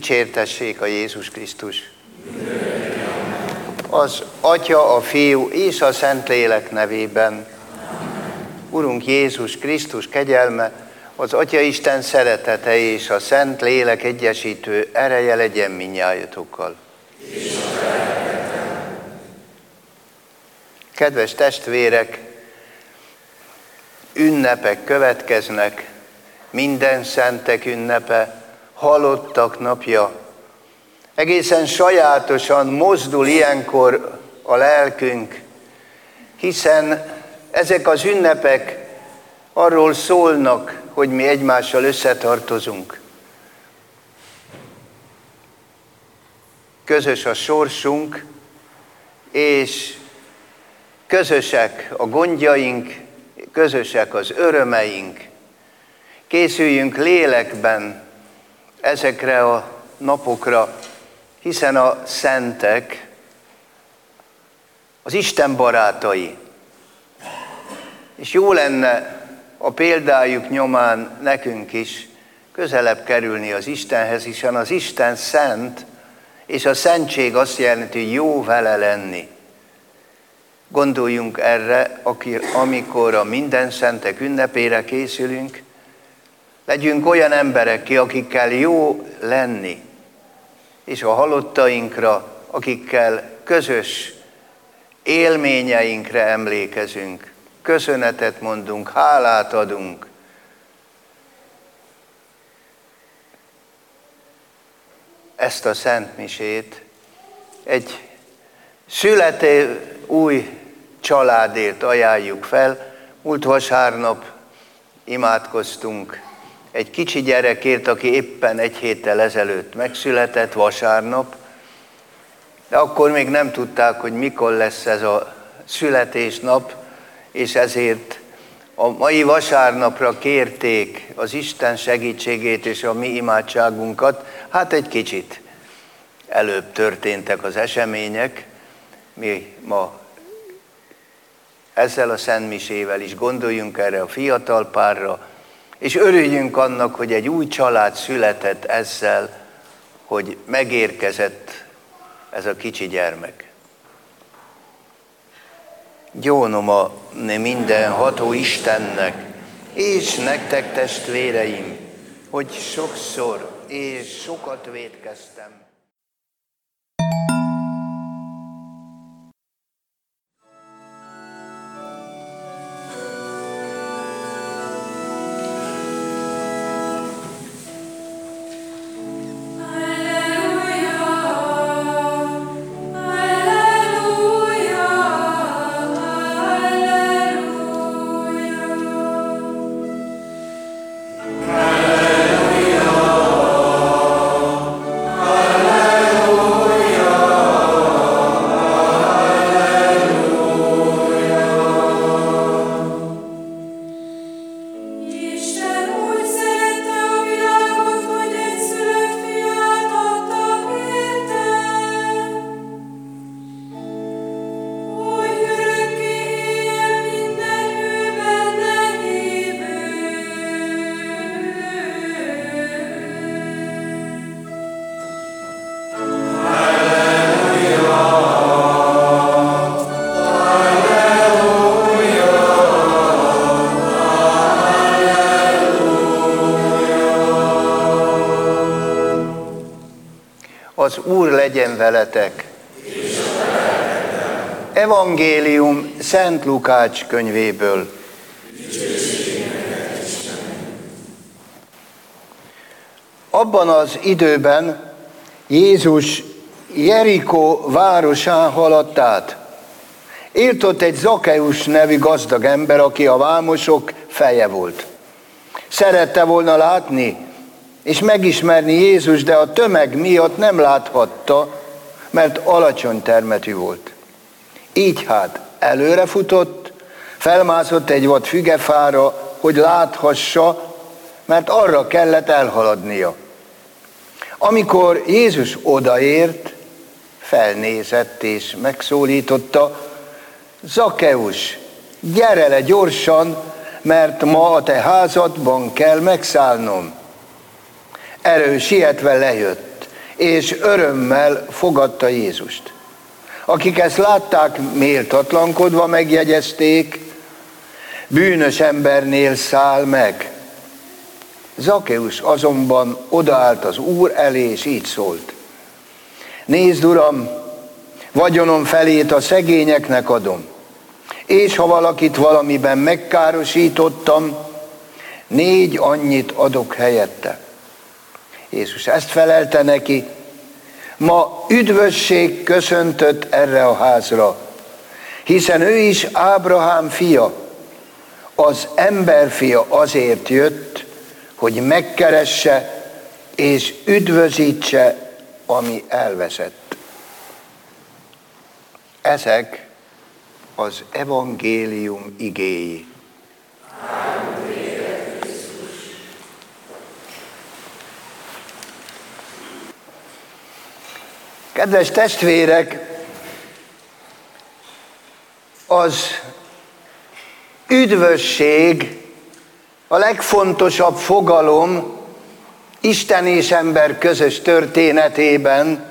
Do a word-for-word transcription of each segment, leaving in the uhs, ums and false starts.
Dicsértessék a Jézus Krisztus! Az Atya, a Fiú és a Szentlélek nevében. Urunk Jézus Krisztus kegyelme, az Atya Isten szeretete és a Szentlélek egyesítő ereje legyen mindnyájatokkal. Kedves testvérek, ünnepek következnek, minden szentek ünnepe, halottak napja. Egészen sajátosan mozdul ilyenkor a lelkünk, hiszen ezek az ünnepek arról szólnak, hogy mi egymással összetartozunk. Közös a sorsunk, és közösek a gondjaink, közösek az örömeink. Készüljünk lélekben ezekre a napokra, hiszen a szentek az Isten barátai. És jó lenne a példájuk nyomán nekünk is közelebb kerülni az Istenhez, hiszen az Isten szent, és a szentség azt jelenti, hogy jó vele lenni. Gondoljunk erre, amikor a minden szentek ünnepére készülünk, legyünk olyan emberek, akikkel jó lenni, és a halottainkra, akikkel közös élményeinkre emlékezünk, köszönetet mondunk, hálát adunk. Ezt a szentmisét egy születő új családért ajánljuk fel. Múlt vasárnap imádkoztunk egy kicsi gyerekért, aki éppen egy héttel ezelőtt megszületett, vasárnap, de akkor még nem tudták, hogy mikor lesz ez a születésnap, és ezért a mai vasárnapra kérték az Isten segítségét és a mi imádságunkat. Hát egy kicsit előbb történtek az események, mi ma ezzel a szentmisével is gondoljunk erre a fiatal párra, és örüljünk annak, hogy egy új család született ezzel, hogy megérkezett ez a kicsi gyermek. Gyónom a mindenható Istennek, és nektek testvéreim, hogy sokszor és sokat vétkeztem. Az Úr legyen veletek. Evangélium Szent Lukács könyvéből. Abban az időben Jézus Jerikó városán haladt át. Élt ott egy Zakkeus nevű gazdag ember, aki a vámosok feje volt. Szerette volna látni és megismerni Jézus, de a tömeg miatt nem láthatta, mert alacsony termetű volt. Így hát előrefutott, felmászott egy vad fügefára, hogy láthassa, mert arra kellett elhaladnia. Amikor Jézus odaért, felnézett és megszólította: Zakkeus, gyere le gyorsan, mert ma a te házadban kell megszállnom. Erről sietve lejött, és örömmel fogadta Jézust. Akik ezt látták, méltatlankodva megjegyezték, bűnös embernél száll meg. Zakeusz azonban odaállt az Úr elé, és így szólt: nézd, Uram, vagyonom felét a szegényeknek adom, és ha valakit valamiben megkárosítottam, négy annyit adok helyette. Jézus ezt felelte neki: ma üdvösség köszöntött erre a házra, hiszen ő is Ábrahám fia, az emberfia azért jött, hogy megkeresse és üdvözítse, ami elveszett. Ezek az evangélium igéi. Kedves testvérek, az üdvösség a legfontosabb fogalom Isten és ember közös történetében,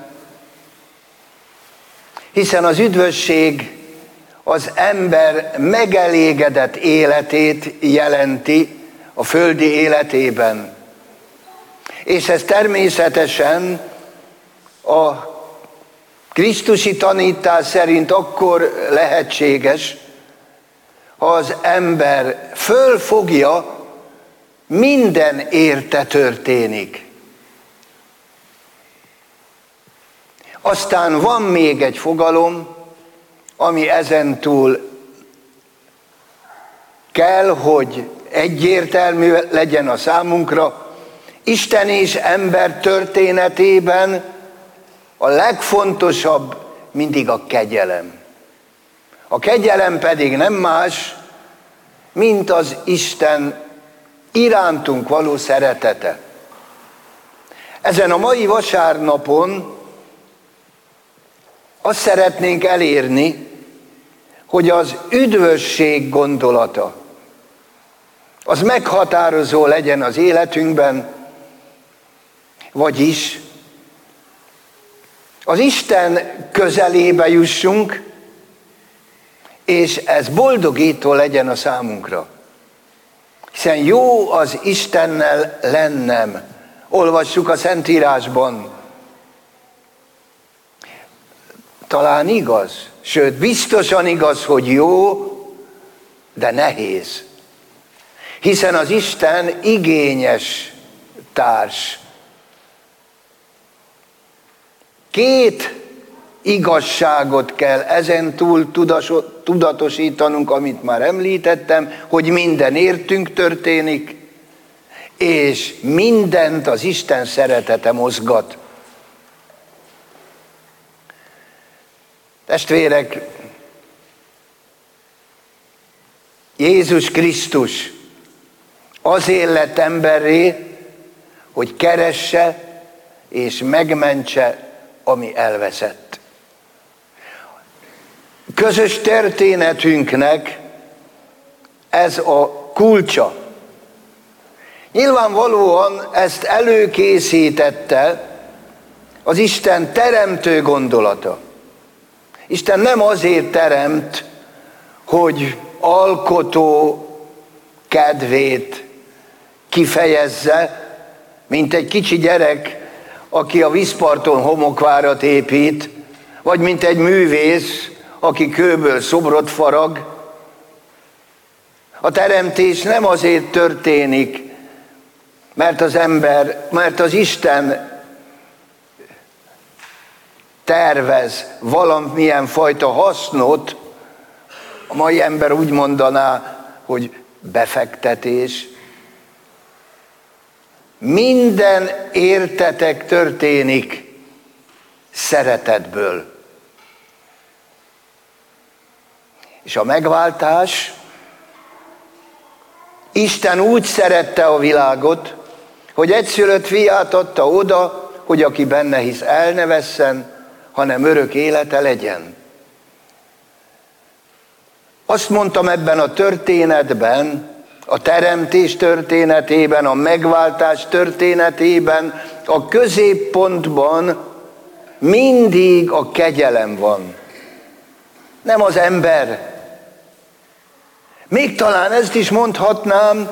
hiszen az üdvösség az ember megelégedett életét jelenti a földi életében. És ez természetesen a krisztusi tanítás szerint akkor lehetséges, ha az ember fölfogja, minden érte történik. Aztán van még egy fogalom, ami ezentúl kell, hogy egyértelmű legyen a számunkra. Isten és ember történetében a legfontosabb mindig a kegyelem. A kegyelem pedig nem más, mint az Isten irántunk való szeretete. Ezen a mai vasárnapon azt szeretnénk elérni, hogy az üdvösség gondolata az meghatározó legyen az életünkben, vagyis az Isten közelébe jussunk, és ez boldogító legyen a számunkra. Hiszen jó az Istennel lennem. Olvassuk a Szentírásban. Talán igaz, sőt biztosan igaz, hogy jó, de nehéz. Hiszen az Isten igényes társ. Két igazságot kell ezen túl tudatosítanunk, amit már említettem, hogy minden értünk történik, és mindent az Isten szeretete mozgat. Testvérek, Jézus Krisztus azért lett emberré, hogy keresse és megmentse, ami elveszett. Közös történetünknek ez a kulcsa. Nyilvánvalóan ezt előkészítette az Isten teremtő gondolata. Isten nem azért teremt, hogy alkotó kedvét kifejezze, mint egy kicsi gyerek, aki a vízparton homokvárat épít, vagy mint egy művész, aki kőből szobrot farag. A teremtés nem azért történik, mert az ember, mert az Isten tervez valamilyen fajta hasznot, a mai ember úgy mondaná, hogy befektetés. Minden értetek történik szeretetből. És a megváltás, Isten úgy szerette a világot, hogy egyszülött fiát adta oda, hogy aki benne hisz, el ne vesszen, hanem örök élete legyen. Azt mondtam, ebben a történetben, a teremtés történetében, a megváltás történetében, a középpontban mindig a kegyelem van, nem az ember. Még talán ezt is mondhatnám,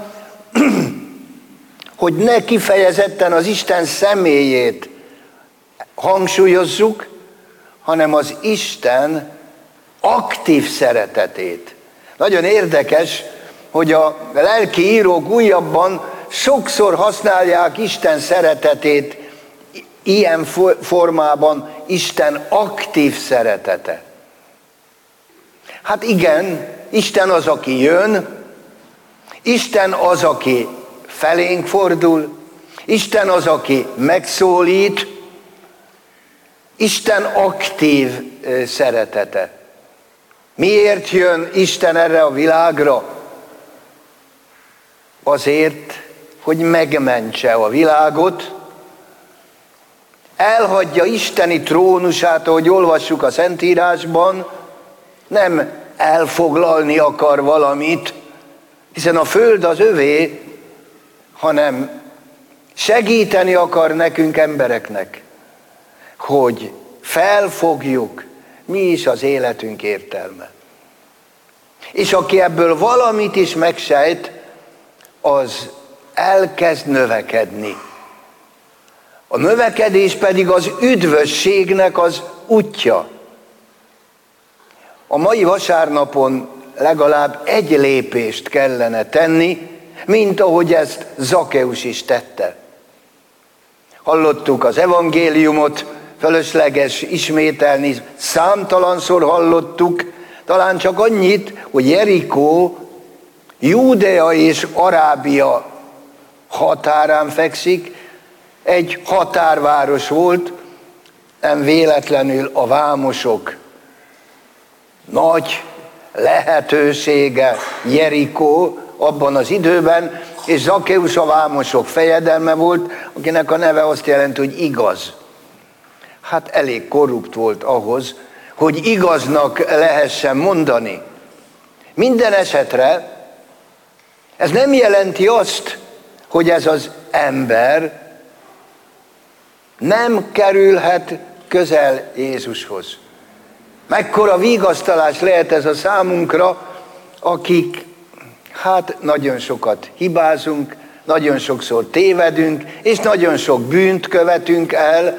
hogy ne kifejezetten az Isten személyét hangsúlyozzuk, hanem az Isten aktív szeretetét. Nagyon érdekes, hogy a lelki írók újabban sokszor használják Isten szeretetét ilyen formában, Isten aktív szeretete. Hát igen, Isten az, aki jön, Isten az, aki felénk fordul, Isten az, aki megszólít, Isten aktív szeretete. Miért jön Isten erre a világra? Azért, hogy megmentse a világot, elhagyja isteni trónusát, ahogy olvassuk a Szentírásban, nem elfoglalni akar valamit, hiszen a föld az övé, hanem segíteni akar nekünk embereknek, hogy felfogjuk, mi is az életünk értelme. És aki ebből valamit is megsejt, az elkezd növekedni. A növekedés pedig az üdvösségnek az útja. A mai vasárnapon legalább egy lépést kellene tenni, mint ahogy ezt Zakeusz is tette. Hallottuk az evangéliumot, fölösleges ismételni, számtalanszor hallottuk, talán csak annyit, hogy Jerikó Júdea és Arábia határán fekszik, egy határváros volt, nem véletlenül a vámosok nagy lehetősége Jerikó abban az időben, és Zakeusz a vámosok fejedelme volt, akinek a neve azt jelenti, hogy igaz. Hát elég korrupt volt ahhoz, hogy igaznak lehessen mondani. Minden esetre ez nem jelenti azt, hogy ez az ember nem kerülhet közel Jézushoz. Mekkora vigasztalás lehet ez a számunkra, akik hát nagyon sokat hibázunk, nagyon sokszor tévedünk, és nagyon sok bűnt követünk el,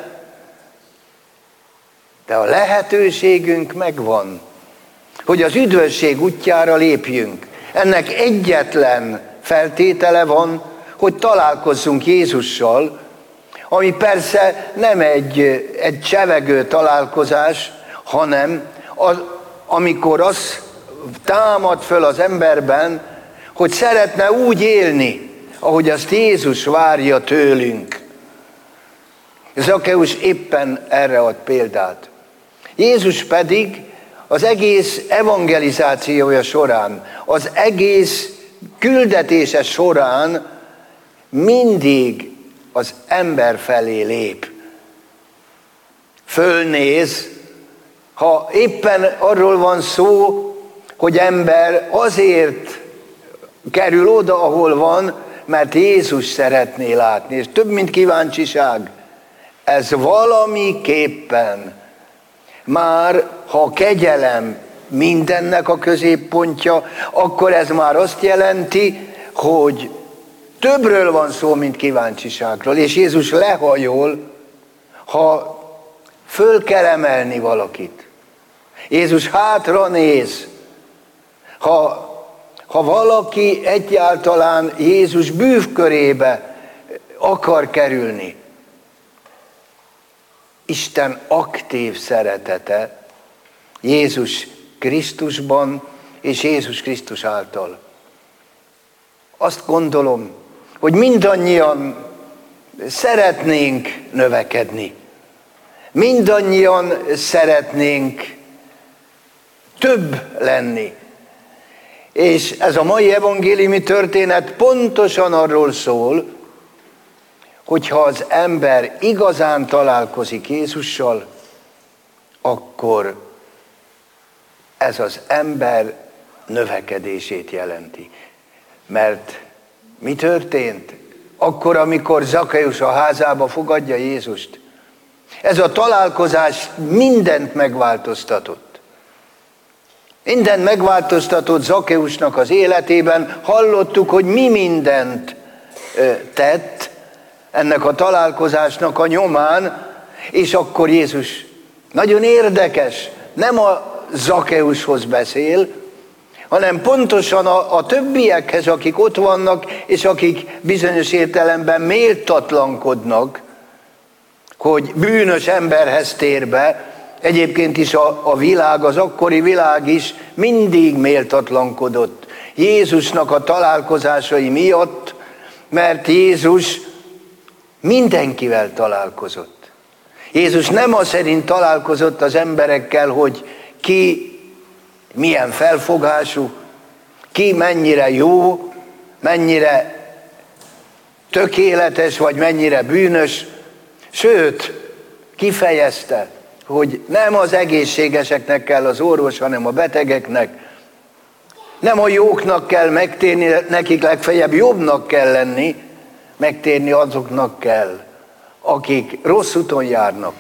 de a lehetőségünk megvan, hogy az üdvösség útjára lépjünk. Ennek egyetlen feltétele van, hogy találkozzunk Jézussal, ami persze nem egy, egy csevegő találkozás, hanem az, amikor az támad föl az emberben, hogy szeretne úgy élni, ahogy azt Jézus várja tőlünk. Zakeusz éppen erre ad példát. Jézus pedig az egész evangelizációja során, az egész küldetése során mindig az ember felé lép. Fölnéz, ha éppen arról van szó, hogy ember azért kerül oda, ahol van, mert Jézus szeretné látni, és több, mint kíváncsiság. Ez valamiképpen már, ha a kegyelem mindennek a középpontja, akkor ez már azt jelenti, hogy többről van szó, mint kíváncsiságról. És Jézus lehajol, ha föl kell emelni valakit. Jézus hátra néz, ha, ha valaki egyáltalán Jézus bűvkörébe akar kerülni. Isten aktív szeretete Jézus Krisztusban és Jézus Krisztus által. Azt gondolom, hogy mindannyian szeretnénk növekedni. Mindannyian szeretnénk több lenni. És ez a mai evangéliumi történet pontosan arról szól, hogyha az ember igazán találkozik Jézussal, akkor ez az ember növekedését jelenti. Mert mi történt? Akkor, amikor Zakeusz a házába fogadja Jézust, Ez a találkozás mindent megváltoztatott. Mindent megváltoztatott Zakkeusnak az életében. Hallottuk, hogy mi mindent tett ennek a találkozásnak a nyomán, és akkor Jézus nagyon érdekes, nem a Zakkeushoz beszél, hanem pontosan a, a többiekhez, akik ott vannak, és akik bizonyos értelemben méltatlankodnak, hogy bűnös emberhez tér be. Egyébként is a, a világ, az akkori világ is mindig méltatlankodott Jézusnak a találkozásai miatt, mert Jézus mindenkivel találkozott. Jézus nem az szerint találkozott az emberekkel, hogy ki milyen felfogású, ki mennyire jó, mennyire tökéletes, vagy mennyire bűnös, sőt, kifejezte, hogy nem az egészségeseknek kell az orvos, hanem a betegeknek. Nem a jóknak kell megtérni, nekik legfeljebb jobbnak kell lenni, megtérni azoknak kell, akik rossz úton járnak.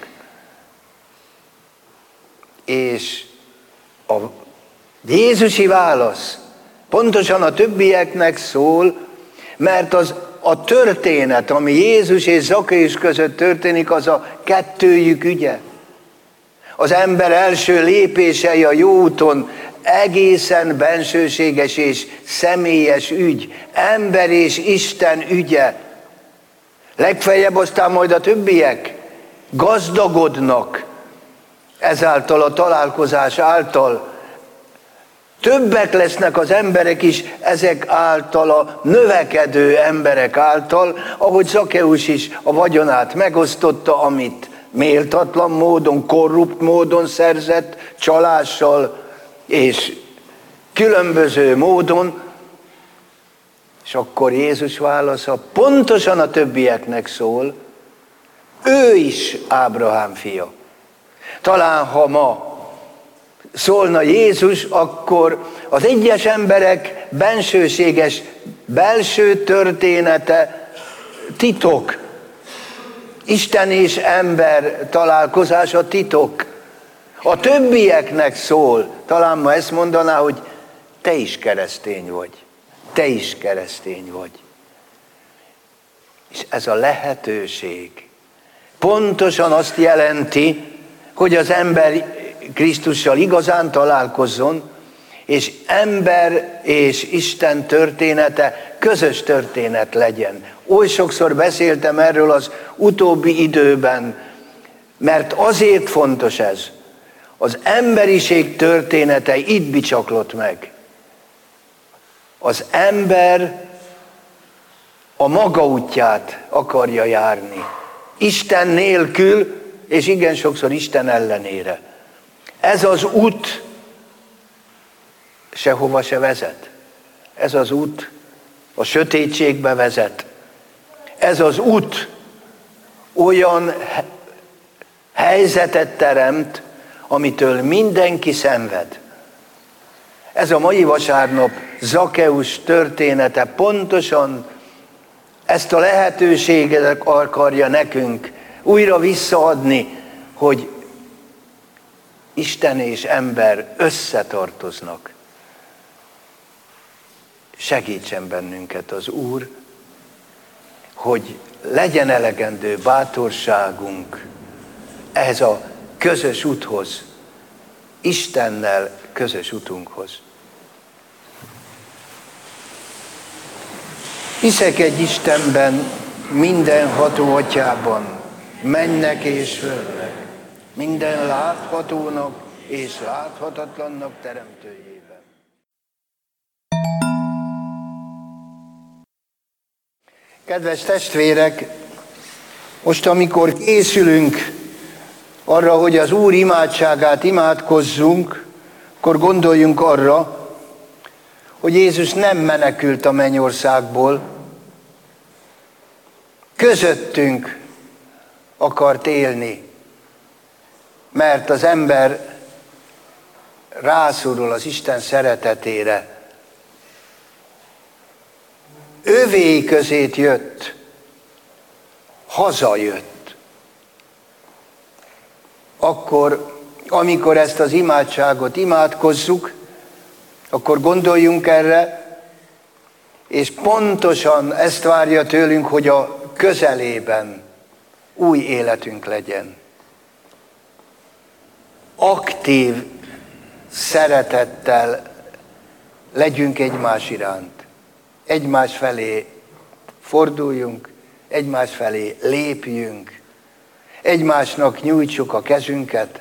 És a jézusi válasz pontosan a többieknek szól, mert az a történet, ami Jézus és Zakkeus között történik, az a kettőjük ügye. Az ember első lépései a jó úton egészen bensőséges és személyes ügy, ember és Isten ügye. Legfeljebb aztán majd a többiek gazdagodnak ezáltal a találkozás által. Többek lesznek az emberek is ezek által, a növekedő emberek által, ahogy Zakkeus is a vagyonát megosztotta, amit méltatlan módon, korrupt módon szerzett, csalással és különböző módon. És akkor Jézus válasza pontosan a többieknek szól, ő is Ábrahám fia. Talán ha ma szólna Jézus, akkor az egyes emberek bensőséges belső története titok. Isten és ember találkozása titok. A többieknek szól. Talán ma ezt mondaná, hogy te is keresztény vagy. Te is keresztény vagy. És ez a lehetőség pontosan azt jelenti, hogy az ember Krisztussal igazán találkozzon, és ember és Isten története közös történet legyen. Oly sokszor beszéltem erről az utóbbi időben, mert azért fontos ez. Az emberiség története itt bicsaklott meg. Az ember a maga útját akarja járni. Isten nélkül, és igen sokszor Isten ellenére. Ez az út sehova se vezet. Ez az út a sötétségbe vezet. Ez az út olyan helyzetet teremt, amitől mindenki szenved. Ez a mai vasárnap Zakkeus története pontosan ezt a lehetőséget akarja nekünk újra visszaadni, hogy Isten és ember összetartoznak. Segítsen bennünket az Úr, hogy legyen elegendő bátorságunk ehhez a közös úthoz, Istennel közös utunkhoz. Hiszek egy Istenben, mindenható Atyában, mennek és földnek, minden láthatónak és láthatatlannak teremtőjében. Kedves testvérek, most amikor készülünk arra, hogy az Úr imádságát imádkozzunk, akkor gondoljunk arra, hogy Jézus nem menekült a mennyországból, közöttünk akart élni, mert az ember rászorul az Isten szeretetére. Övéi közét jött, hazajött. akkor, amikor ezt az imádságot imádkozzuk, akkor gondoljunk erre, és pontosan ezt várja tőlünk, hogy a közelében új életünk legyen. Aktív szeretettel legyünk egymás iránt. Egymás felé forduljunk, egymás felé lépjünk, egymásnak nyújtsuk a kezünket,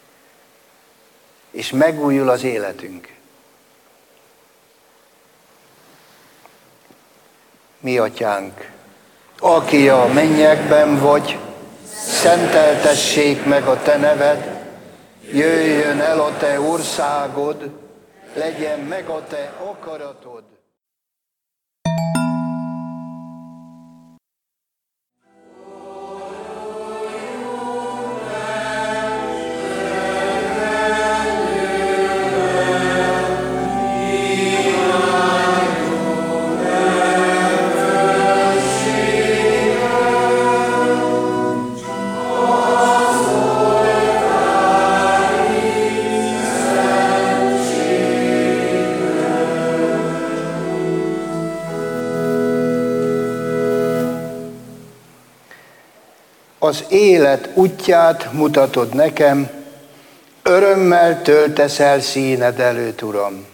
és megújul az életünk. Mi atyánk, aki a mennyekben vagy, szenteltessék meg a te neved, jöjjön el a te országod, legyen meg a te akaratod. Az élet útját mutatod nekem, örömmel töltesz el színed előtt, Uram.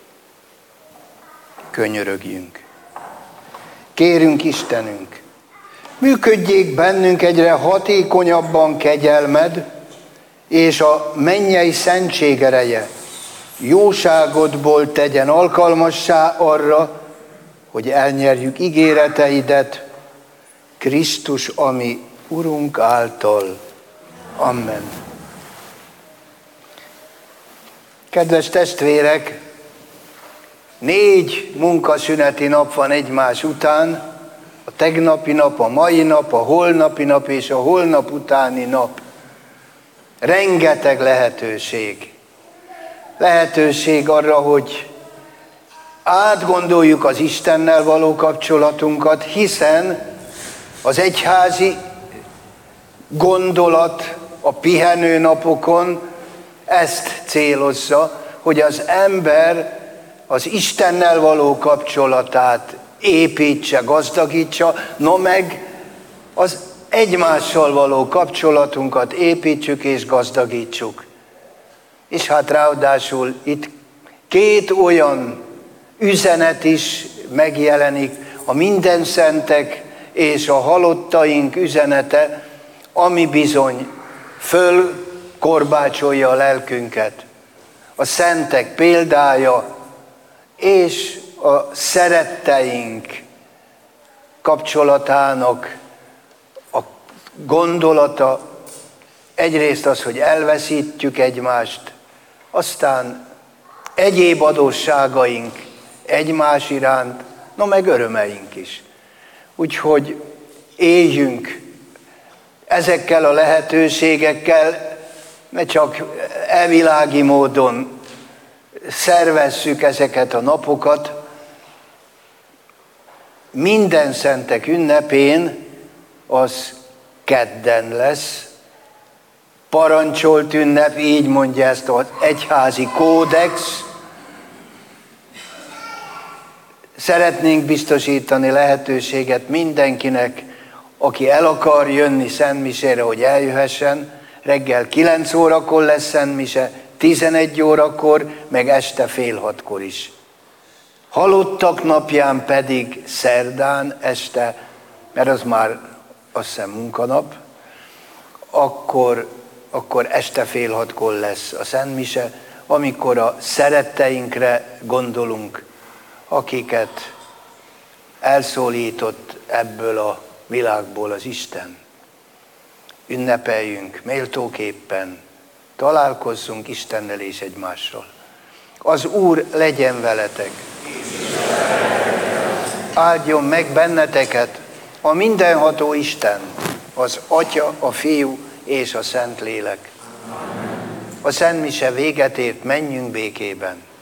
Könyörögjünk. Kérünk Istenünk, működjék bennünk egyre hatékonyabban kegyelmed, és a mennyei szentség ereje jóságodból tegyen alkalmassá arra, hogy elnyerjük ígéreteidet, Krisztus, ami Urunk által. Amen. Kedves testvérek, négy munkaszüneti nap van egymás után, a tegnapi nap, a mai nap, a holnapi nap és a holnap utáni nap. Rengeteg lehetőség. Lehetőség arra, hogy átgondoljuk az Istennel való kapcsolatunkat, hiszen az egyházi gondolat a pihenő napokon ezt célozza, hogy az ember az Istennel való kapcsolatát építse, gazdagítsa, no meg az egymással való kapcsolatunkat építsük és gazdagítsuk. És hát ráadásul itt két olyan üzenet is megjelenik, a mindenszentek és a halottaink üzenete, ami bizony fölkorbácsolja a lelkünket. A szentek példája és a szeretteink kapcsolatának a gondolata, egyrészt az, hogy elveszítjük egymást, aztán egyéb adósságaink egymás iránt, no meg örömeink is. Úgyhogy éljünk ezekkel a lehetőségekkel, ne csak elvilági módon szervezzük ezeket a napokat. Minden szentek ünnepén az kedden lesz, parancsolt ünnep, így mondja ezt az egyházi kódex. Szeretnénk biztosítani lehetőséget mindenkinek, aki el akar jönni szentmisére, hogy eljöhessen. Reggel kilenc órakor lesz szentmise, tizenegy órakor, meg este fél hatkor is. Halottak napján pedig szerdán este, mert az már azt hiszem munkanap, akkor, akkor este fél hatkor lesz a szentmise, amikor a szeretteinkre gondolunk, akiket elszólított ebből a világból az Isten. Ünnepeljünk méltóképpen, találkozzunk Istennel és egymással. Az Úr legyen veletek. Áldjon meg benneteket a mindenható Isten, az Atya, a Fiú és a Szentlélek. A szentmise véget ért, menjünk békében.